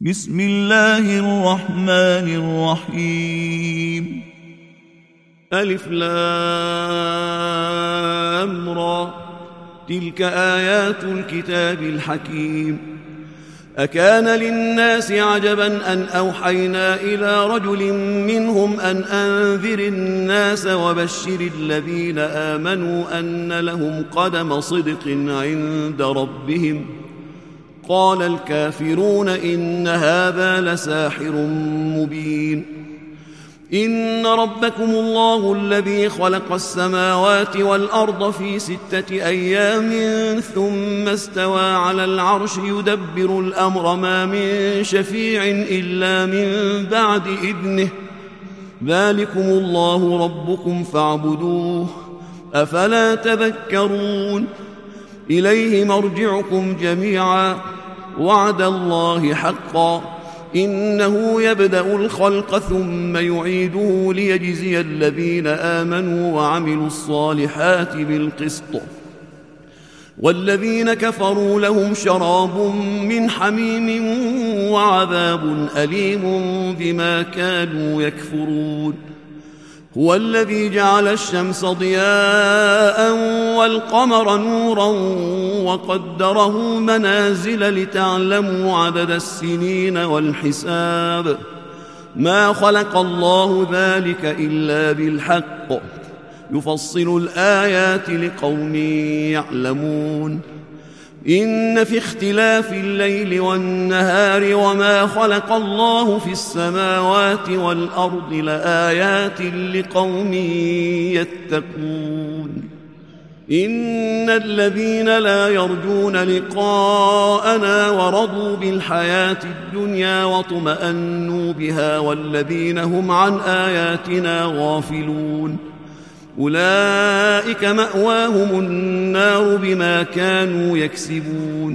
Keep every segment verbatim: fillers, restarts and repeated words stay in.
بسم الله الرحمن الرحيم. ألف لام را، تلك آيات الكتاب الحكيم. أكان للناس عجبا أن أوحينا إلى رجل منهم أن أنذر الناس وبشر الذين آمنوا أن لهم قدم صدق عند ربهم. قال الكافرون إن هذا لساحر مبين. إن ربكم الله الذي خلق السماوات والأرض في ستة أيام ثم استوى على العرش يدبر الأمر ما من شفيع إلا من بعد إذنه. ذلكم الله ربكم فاعبدوه أفلا تذكرون. إليه مرجعكم جميعا وعد الله حقا إنه يبدأ الخلق ثم يعيده ليجزي الذين آمنوا وعملوا الصالحات بالقسط، والذين كفروا لهم شراب من حميم وعذاب أليم بما كانوا يكفرون. هو الذي جعل الشمس ضياء والقمر نورا وقدره منازل لتعلموا عدد السنين والحساب. ما خلق الله ذلك إلا بالحق يفصل الآيات لقوم يعلمون. إن في اختلاف الليل والنهار وما خلق الله في السماوات والأرض لآيات لقوم يتقون. إن الذين لا يرجون لقاءنا ورضوا بالحياة الدنيا واطمأنوا بها والذين هم عن آياتنا غافلون أولئك مأواهم النار بما كانوا يكسبون.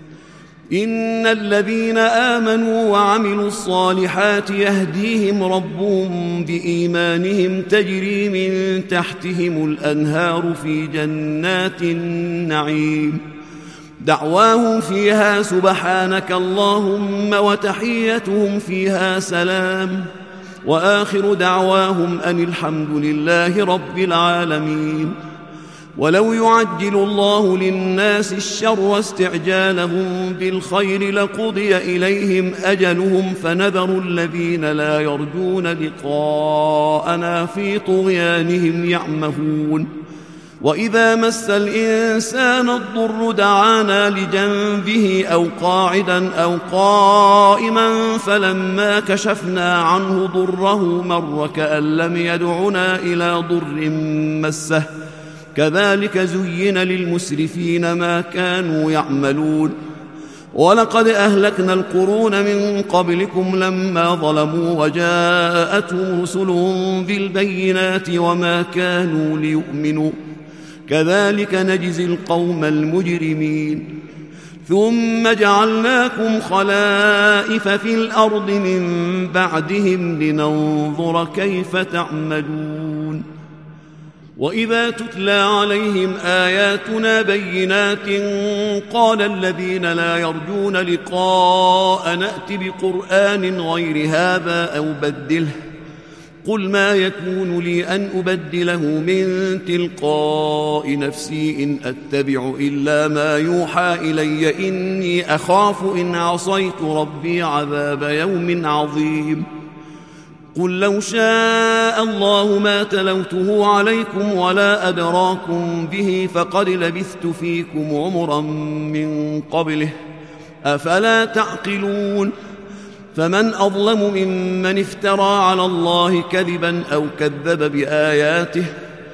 إن الذين آمنوا وعملوا الصالحات يهديهم ربهم بإيمانهم تجري من تحتهم الأنهار في جنات النعيم. دعواهم فيها سبحانك اللهم وتحيتهم فيها سلام وآخر دعواهم أن الحمد لله رب العالمين. ولو يعجل الله للناس الشر واستعجالهم بالخير لقضي إليهم أجلهم فنذر الذين لا يرجون لقاءنا في طغيانهم يعمهون. وإذا مس الإنسان الضر دعانا لجنبه أو قاعدا أو قائما فلما كشفنا عنه ضره مر كأن لم يدعنا إلى ضر مسه كذلك زين للمسرفين ما كانوا يعملون. ولقد أهلكنا القرون من قبلكم لما ظلموا وجاءتهم رسلهم بالبينات وما كانوا ليؤمنوا كذلك نجزي القوم المجرمين. ثم جعلناكم خلائف في الأرض من بعدهم لننظر كيف تعملون. وإذا تتلى عليهم آياتنا بينات قال الذين لا يرجون لقاء نأت بقرآن غير هذا أو بدله قل ما يكون لي أن أبدله من تلقاء نفسي إن أتبع إلا ما يوحى إلي إني أخاف إن عصيت ربي عذاب يوم عظيم. قل لو شاء الله ما تلوته عليكم ولا أدراكم به فقد لبثت فيكم عمرا من قبله أفلا تعقلون. فمن أظلم ممن افترى على الله كذبا أو كذب بآياته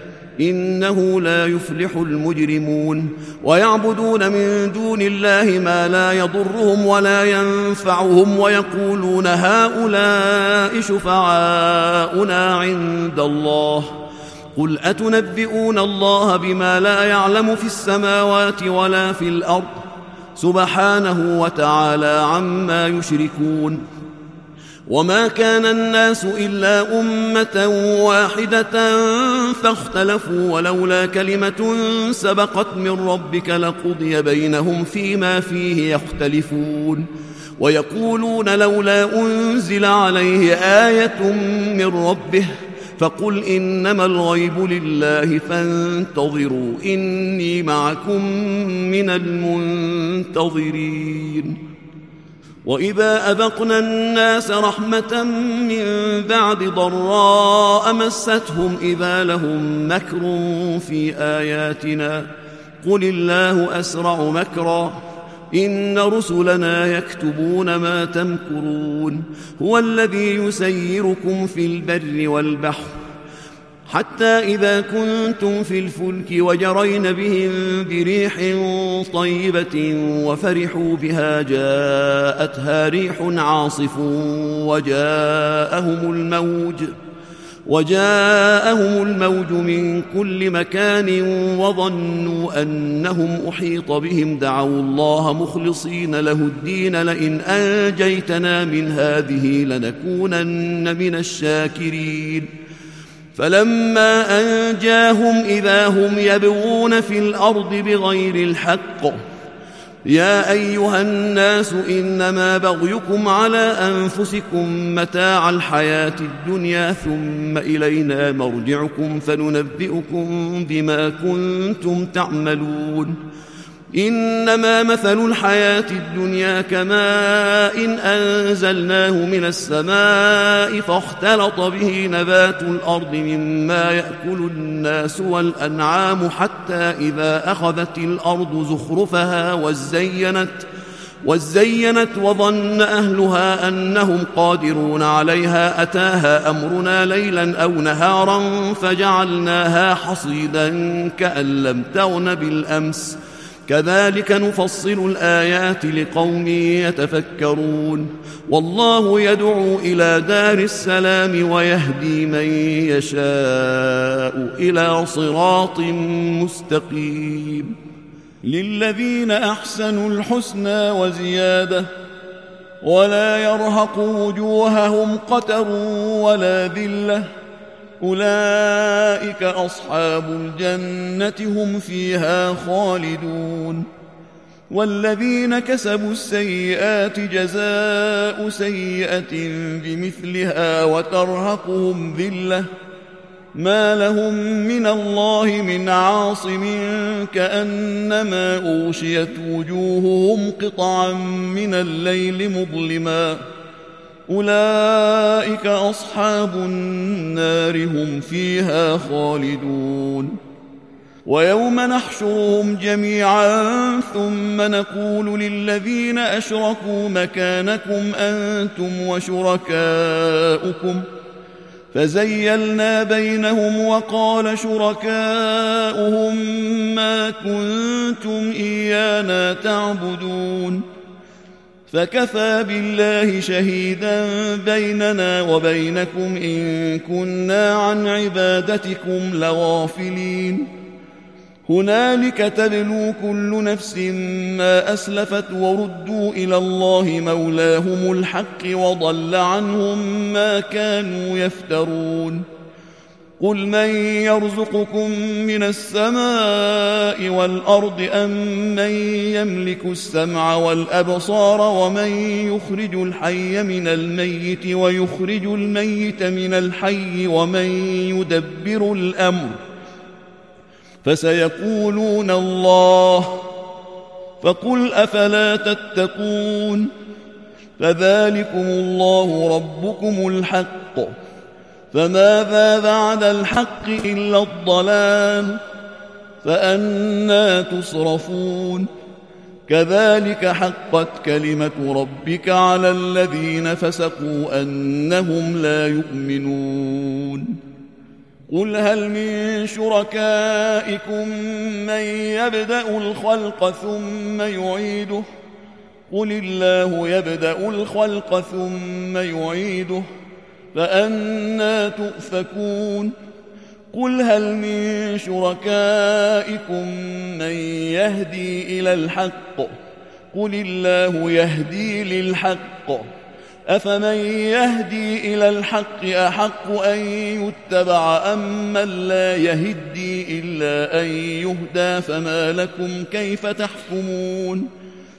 إنه لا يفلح المجرمون. ويعبدون من دون الله ما لا يضرهم ولا ينفعهم ويقولون هؤلاء شفعاؤنا عند الله قل أتنبئون الله بما لا يعلم في السماوات ولا في الأرض سبحانه وتعالى عما يشركون. وما كان الناس إلا أمة واحدة فاختلفوا ولولا كلمة سبقت من ربك لقضي بينهم فيما فيه يختلفون. ويقولون لولا أنزل عليه آية من ربه فقل إنما الغيب لله فانتظروا إني معكم من المنتظرين. وإذا أذقنا الناس رحمة من بعد ضراء مستهم إذا لهم مكر في آياتنا قل الله أسرع مكرا إن رسلنا يكتبون ما تمكرون. هو الذي يسيركم في البر والبحر حتى إذا كنتم في الفلك وجرين بهم بريح طيبة وفرحوا بها جاءتها ريح عاصف وجاءهم الموج وجاءهم الموج من كل مكان وظنوا أنهم أحيط بهم دعوا الله مخلصين له الدين لئن أنجيتنا من هذه لنكونن من الشاكرين. فلما أنجاهم إذا هم يبغون في الأرض بغير الحق يا أيها الناس إنما بغيكم على أنفسكم متاع الحياة الدنيا ثم إلينا مرجعكم فننبئكم بما كنتم تعملون. إنما مثل الحياة الدنيا كماء إن أنزلناه من السماء فاختلط به نبات الأرض مما يأكل الناس والأنعام حتى إذا أخذت الأرض زخرفها وزينت وزينت وظن أهلها أنهم قادرون عليها أتاها أمرنا ليلا أو نهارا فجعلناها حصيدا كأن لم تغن بالأمس كذلك نفصل الآيات لقوم يتفكرون. والله يدعو إلى دار السلام ويهدي من يشاء إلى صراط مستقيم. للذين أحسنوا الحسنى وزيادة ولا يرهق وجوههم قتر ولا ذلة أولئك أصحاب الجنة هم فيها خالدون. والذين كسبوا السيئات جزاء سيئة بمثلها وترهقهم ذلة ما لهم من الله من عاصم كأنما أغشيت وجوههم قطعا من الليل مظلما أولئك أصحاب النار هم فيها خالدون. ويوم نحشرهم جميعا ثم نقول للذين أشركوا مكانكم أنتم وشركاؤكم فزيلنا بينهم وقال شركاؤهم ما كنتم إيانا تعبدون فكفى بالله شهيدا بيننا وبينكم إن كنا عن عبادتكم لغافلين. هنالك تبلو كل نفس ما أسلفت وردوا إلى الله مولاهم الحق وضل عنهم ما كانوا يفترون. قل من يرزقكم من السماء والأرض أم من يملك السمع والأبصار ومن يخرج الحي من الميت ويخرج الميت من الحي ومن يدبر الأمر فسيقولون الله فقل أفلا تتقون. فذلكم الله ربكم الحق فماذا بعد الحق إلا الضلال فأنى تصرفون. كذلك حقت كلمة ربك على الذين فسقوا أنهم لا يؤمنون. قل هل من شركائكم من يبدأ الخلق ثم يعيده قل الله يبدأ الخلق ثم يعيده فأنى تؤفكون. قل هل من شركائكم من يهدي إلى الحق قل الله يهدي للحق أفمن يهدي إلى الحق أحق أن يتبع أم من لا يهدي إلا أن يهدى فما لكم كيف تحكمون.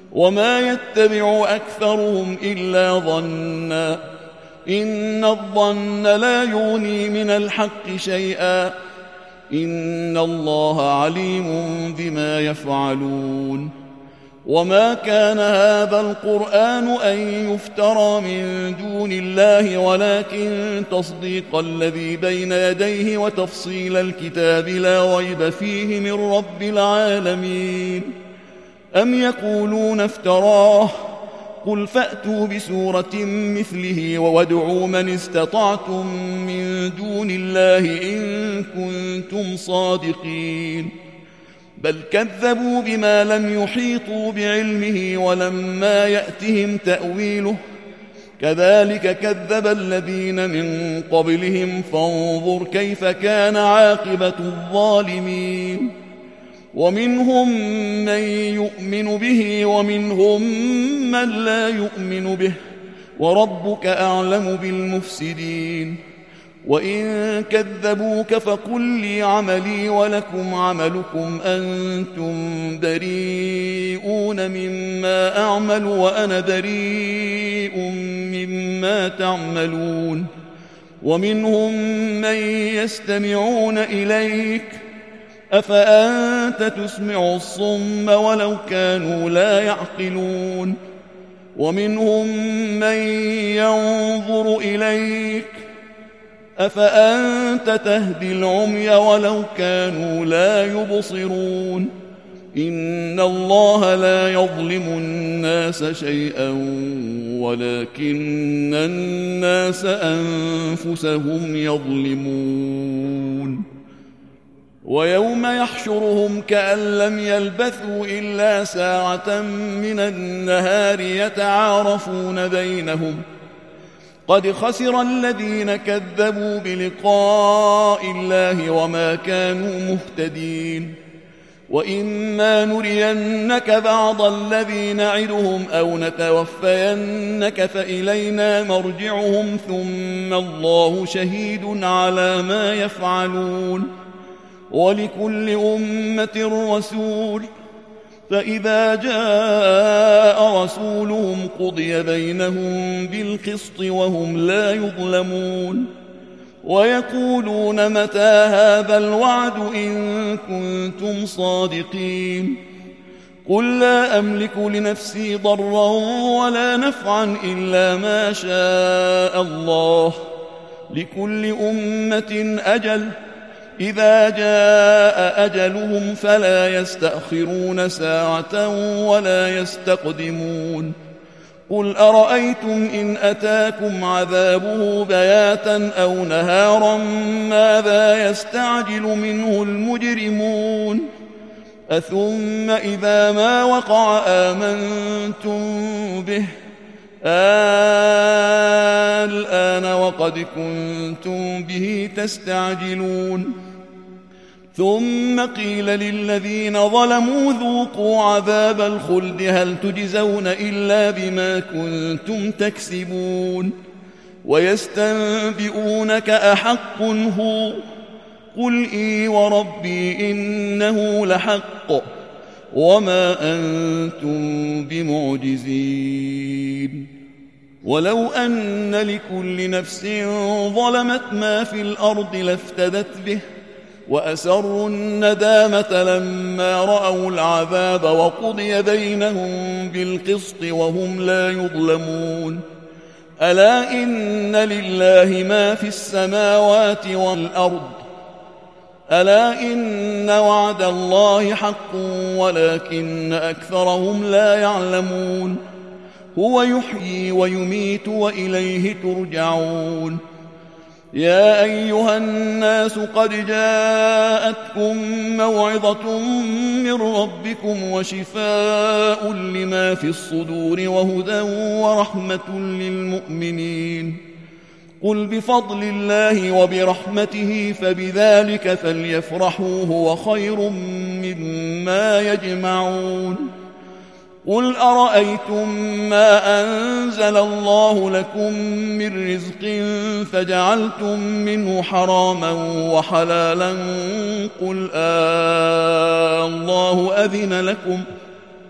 وما يتبع أكثرهم إلا ظنا إن الظن لا يغني من الحق شيئا إن الله عليم بما يفعلون وما كان هذا القرآن أن يفترى من دون الله ولكن تصديق الذي بين يديه وتفصيل الكتاب لا ريب فيه من رب العالمين أم يقولون افتراه قل فأتوا بسورة مثله وادعوا من استطعتم من دون الله إن كنتم صادقين بل كذبوا بما لم يحيطوا بعلمه ولما يأتهم تأويله كذلك كذب الذين من قبلهم فانظر كيف كان عاقبة الظالمين ومنهم من يؤمن به ومنهم من لا يؤمن به وربك أعلم بالمفسدين وإن كذبوك فقل لي عملي ولكم عملكم أنتم بريئون مما أعمل وأنا بريء مما تعملون ومنهم من يستمعون إليك أفأنت تسمع الصم ولو كانوا لا يعقلون ومنهم من ينظر إليك أفأنت تهدي العمي ولو كانوا لا يبصرون إن الله لا يظلم الناس شيئا ولكن الناس أنفسهم يظلمون ويوم يحشرهم كأن لم يلبثوا إلا ساعة من النهار يتعارفون بينهم قد خسر الذين كذبوا بلقاء الله وما كانوا مهتدين وإما نرينك بعض الذي نعدهم أو نتوفينك فإلينا مرجعهم ثم الله شهيد على ما يفعلون ولكل أمة رسول فإذا جاء رسولهم قضي بينهم بالقسط وهم لا يظلمون ويقولون متى هذا الوعد إن كنتم صادقين قل لا أملك لنفسي ضرا ولا نفعا إلا ما شاء الله لكل أمة أجل إذا جاء أجلهم فلا يستأخرون ساعة ولا يستقدمون قل أرأيتم إن أتاكم عذابه بياتا أو نهارا ماذا يستعجل منه المجرمون أثم إذا ما وقع آمنتم به الآن وقد كنتم به تستعجلون ثم قيل للذين ظلموا ذوقوا عذاب الخلد هل تجزون إلا بما كنتم تكسبون ويستنبئونك أحق هو قل إي وربي إنه لحق وما أنتم بمعجزين ولو أن لكل نفس ظلمت ما في الأرض لافتدت به وأسروا الندامة لما رأوا العذاب وقضي بينهم بالقسط وهم لا يظلمون ألا إن لله ما في السماوات والأرض ألا إن وعد الله حق ولكن أكثرهم لا يعلمون هو يحيي ويميت وإليه ترجعون يا أيها الناس قد جاءتكم موعظة من ربكم وشفاء لما في الصدور وهدى ورحمة للمؤمنين قل بفضل الله وبرحمته فبذلك فليفرحوا هو خير مما يجمعون قل أرأيتم ما أنزل الله لكم من رزق فجعلتم منه حراما وحلالا قل آه الله أذن لكم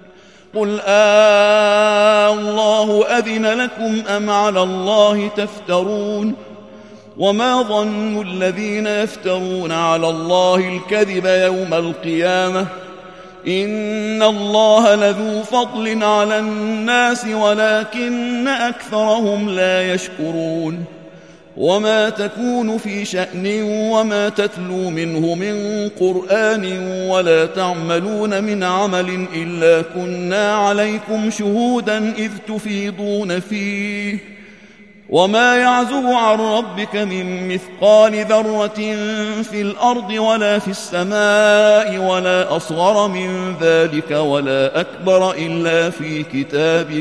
قل آه الله أذن لكم أم على الله تفترون وما ظن الذين يفترون على الله الكذب يوم القيامة إن الله لذو فضل على الناس ولكن أكثرهم لا يشكرون وما تكون في شأن وما تتلو منه من قرآن ولا تعملون من عمل إلا كنا عليكم شهودا إذ تفيضون فيه وما يعزب عن ربك من مثقال ذرة في الأرض ولا في السماء ولا أصغر من ذلك ولا أكبر إلا في كتاب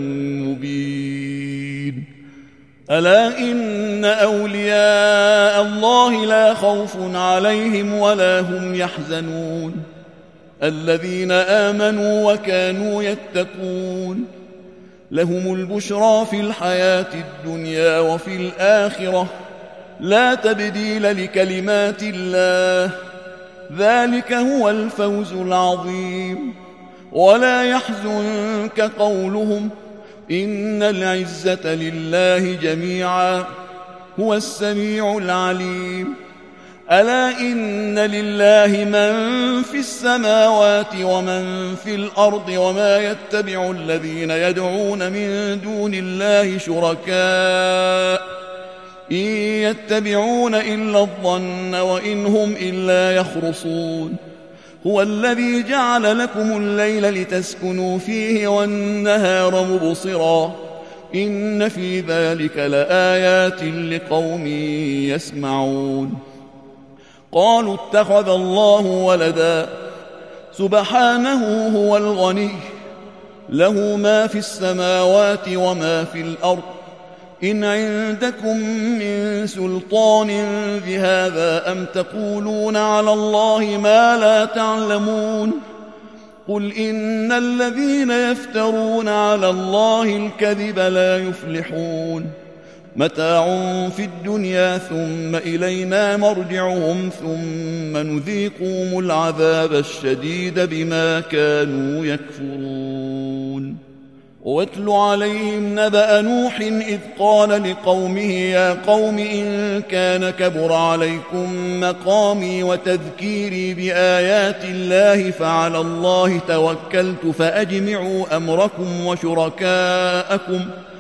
مبين ألا إن أولياء الله لا خوف عليهم ولا هم يحزنون الذين آمنوا وكانوا يتقون لهم البشرى في الحياة الدنيا وفي الآخرة لا تبديل لكلمات الله ذلك هو الفوز العظيم ولا يحزنك قولهم إن العزة لله جميعا هو السميع العليم ألا إن لله من في السماوات ومن في الأرض وما يتبع الذين يدعون من دون الله شركاء إن يتبعون إلا الظن وإن هم إلا يخرصون هو الذي جعل لكم الليل لتسكنوا فيه والنهار مبصرا إن في ذلك لآيات لقوم يسمعون قالوا اتخذ الله ولدا سبحانه هو الغني له ما في السماوات وما في الأرض إن عندكم من سلطان بهذا أم تقولون على الله ما لا تعلمون قل إن الذين يفترون على الله الكذب لا يفلحون متاع في الدنيا ثم إلينا مرجعهم ثم نذيقهم العذاب الشديد بما كانوا يكفرون واتل عليهم نبأ نوح إذ قال لقومه يا قوم إن كان كبر عليكم مقامي وتذكيري بآيات الله فعلى الله توكلت فأجمعوا أمركم وشركاءكم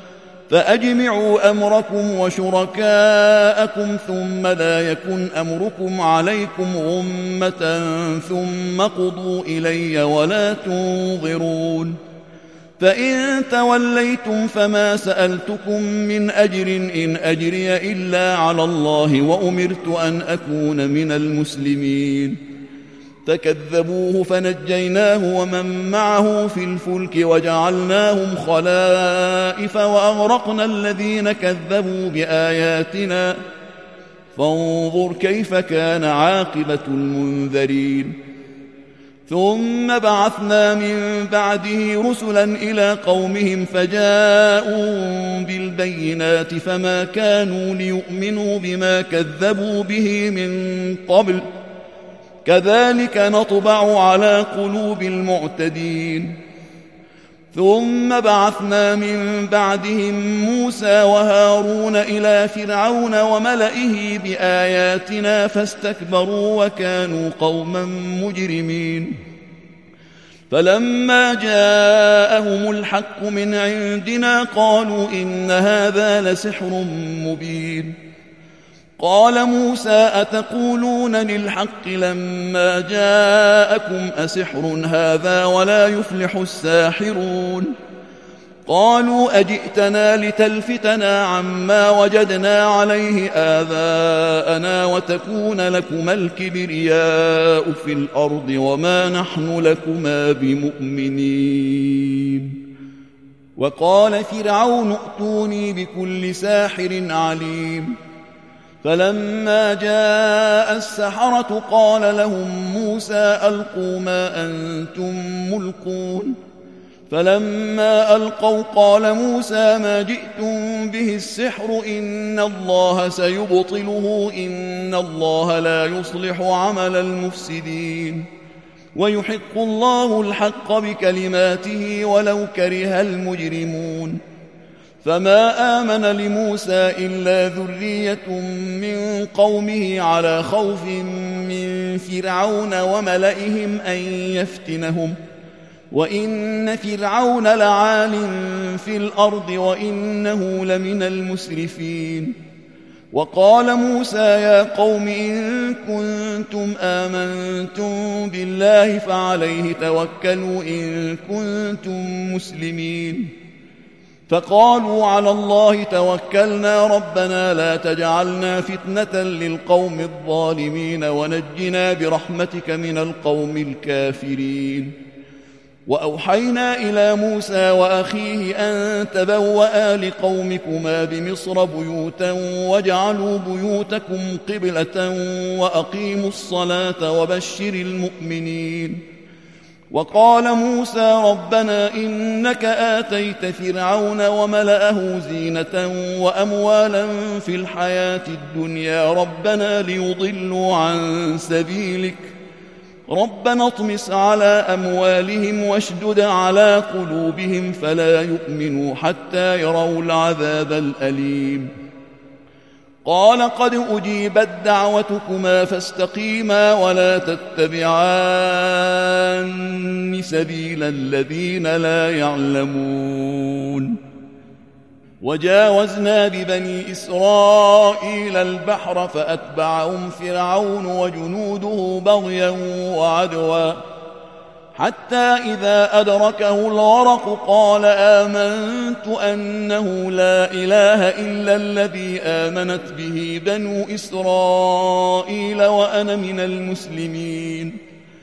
فأجمعوا أمركم وشركاءكم ثم لا يكن أمركم عليكم غمة ثم قضوا إلي ولا تنظرون فإن توليتم فما سألتكم من أجر إن أجري إلا على الله وأمرت أن أكون من المسلمين فكذبوه فنجيناه ومن معه في الفلك وجعلناهم خلائف وأغرقنا الذين كذبوا بآياتنا فانظر كيف كان عاقبة المنذرين ثم بعثنا من بعده رسلا إلى قومهم فجاءوا بالبينات فما كانوا ليؤمنوا بما كذبوا به من قبل كذلك نطبع على قلوب المعتدين ثم بعثنا من بعدهم موسى وهارون إلى فرعون وملئه بآياتنا فاستكبروا وكانوا قوما مجرمين فلما جاءهم الحق من عندنا قالوا إن هذا لسحر مبين قال موسى أتقولون للحق لما جاءكم أسحر هذا ولا يفلح الساحرون قالوا أجئتنا لتلفتنا عما وجدنا عليه آباءنا وتكون لكما الكبرياء في الأرض وما نحن لكما بمؤمنين وقال فرعون ائتوني بكل ساحر عليم فلما جاء السحرة قال لهم موسى ألقوا ما أنتم ملقون فلما ألقوا قال موسى ما جئتم به السحر إن الله سيبطله إن الله لا يصلح عمل المفسدين ويحق الله الحق بكلماته ولو كره المجرمون فما آمن لموسى إلا ذرية من قومه على خوف من فرعون وملئهم أن يفتنهم وإن فرعون لعال في الأرض وإنه لمن المسرفين وقال موسى يا قوم إن كنتم آمنتم بالله فعليه توكلوا إن كنتم مسلمين فقالوا على الله توكلنا ربنا لا تجعلنا فتنة للقوم الظالمين ونجنا برحمتك من القوم الكافرين وأوحينا إلى موسى وأخيه أن تبوأ لقومكما بمصر بيوتا واجعلوا بيوتكم قبلة وأقيموا الصلاة وبشر المؤمنين وقال موسى ربنا إنك آتيت فرعون وملأه زينة وأموالا في الحياة الدنيا ربنا ليضلوا عن سبيلك ربنا اطمس على أموالهم واشدد على قلوبهم فلا يؤمنوا حتى يروا العذاب الأليم قال قد أجيبت دعوتكما فاستقيما ولا تتبعان سبيل الذين لا يعلمون وجاوزنا ببني إسرائيل البحر فأتبعهم فرعون وجنوده بغيا وعدوا حتى إذا أدركه الغرق قال آمنت أنه لا إله إلا الذي آمنت به بنو إسرائيل وأنا من المسلمين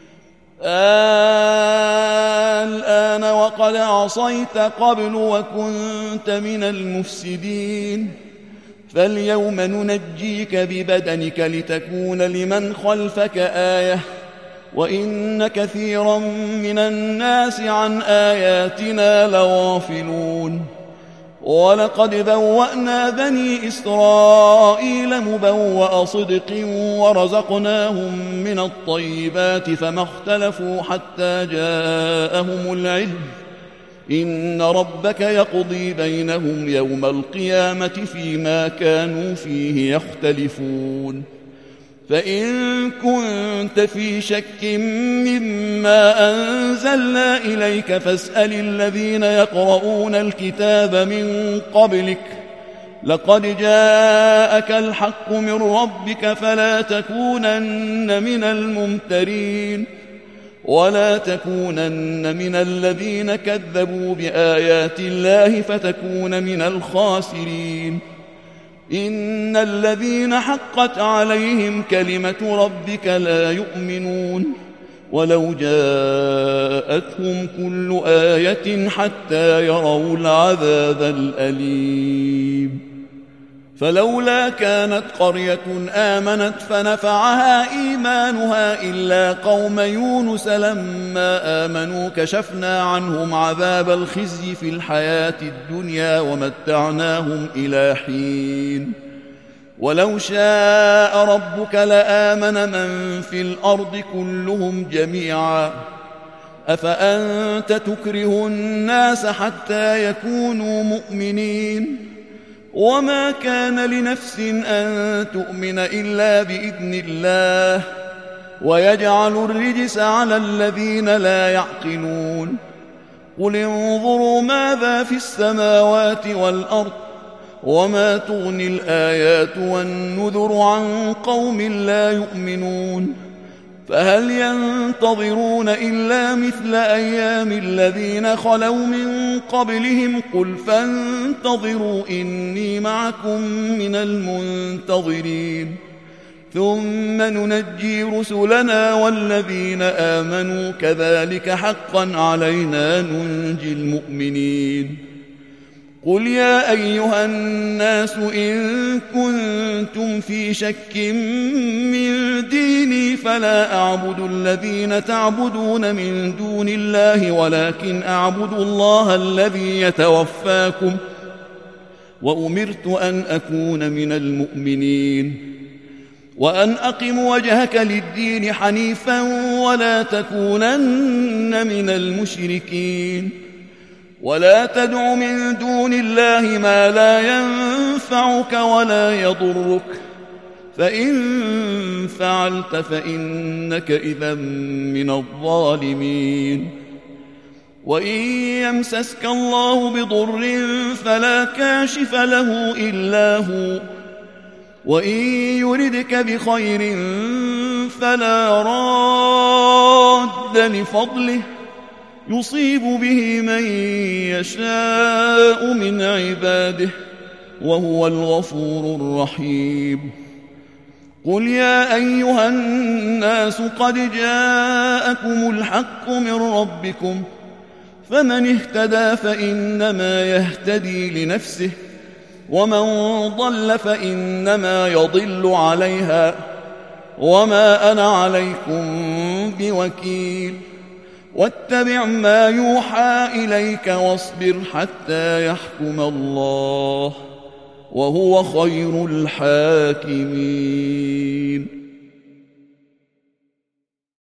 الآن وقد عصيت قبل وكنت من المفسدين فاليوم ننجيك ببدنك لتكون لمن خلفك آية وإن كثيرا من الناس عن آياتنا لغافلون ولقد بوأنا بني إسرائيل مبوأ صدق ورزقناهم من الطيبات فما اختلفوا حتى جاءهم العلم إن ربك يقضي بينهم يوم القيامة فيما كانوا فيه يختلفون فإن كنت في شك مما أنزلنا إليك فاسأل الذين يقرؤون الكتاب من قبلك لقد جاءك الحق من ربك فلا تكونن من الممترين ولا تكونن من الذين كذبوا بآيات الله فتكون من الخاسرين إن الذين حقت عليهم كلمة ربك لا يؤمنون ولو جاءتهم كل آية حتى يروا العذاب الأليم فلولا كانت قرية آمنت فنفعها إيمانها إلا قوم يونس لما آمنوا كشفنا عنهم عذاب الخزي في الحياة الدنيا ومتعناهم إلى حين ولو شاء ربك لآمن من في الأرض كلهم جميعا أفأنت تكره الناس حتى يكونوا مؤمنين وما كان لنفس أن تؤمن إلا بإذن الله ويجعل الرجس على الذين لا يعقلون قل انظروا ماذا في السماوات والأرض وما تغني الآيات والنذر عن قوم لا يؤمنون فهل ينتظرون إلا مثل أيام الذين خلوا من قبلهم قل فانتظروا إني معكم من المنتظرين ثم ننجي رسلنا والذين آمنوا كذلك حقا علينا ننجي المؤمنين قل يا أيها الناس إن كنتم في شك من ديني فلا أعبد الذين تعبدون من دون الله ولكن أعبد الله الذي يتوفاكم وأمرت أن أكون من المؤمنين وأن أقم وجهك للدين حنيفا ولا تكونن من المشركين ولا تدع من دون الله ما لا ينفعك ولا يضرك فإن فعلت فإنك إذا من الظالمين وإن يمسسك الله بضر فلا كاشف له إلا هو وإن يردك بخير فلا راد لفضله يصيب به من يشاء من عباده وهو الغفور الرحيم قل يا أيها الناس قد جاءكم الحق من ربكم فمن اهتدى فإنما يهتدي لنفسه ومن ضل فإنما يضل عليها وما أنا عليكم بوكيل واتبع ما يوحى إليك واصبر حتى يحكم الله وهو خير الحاكمين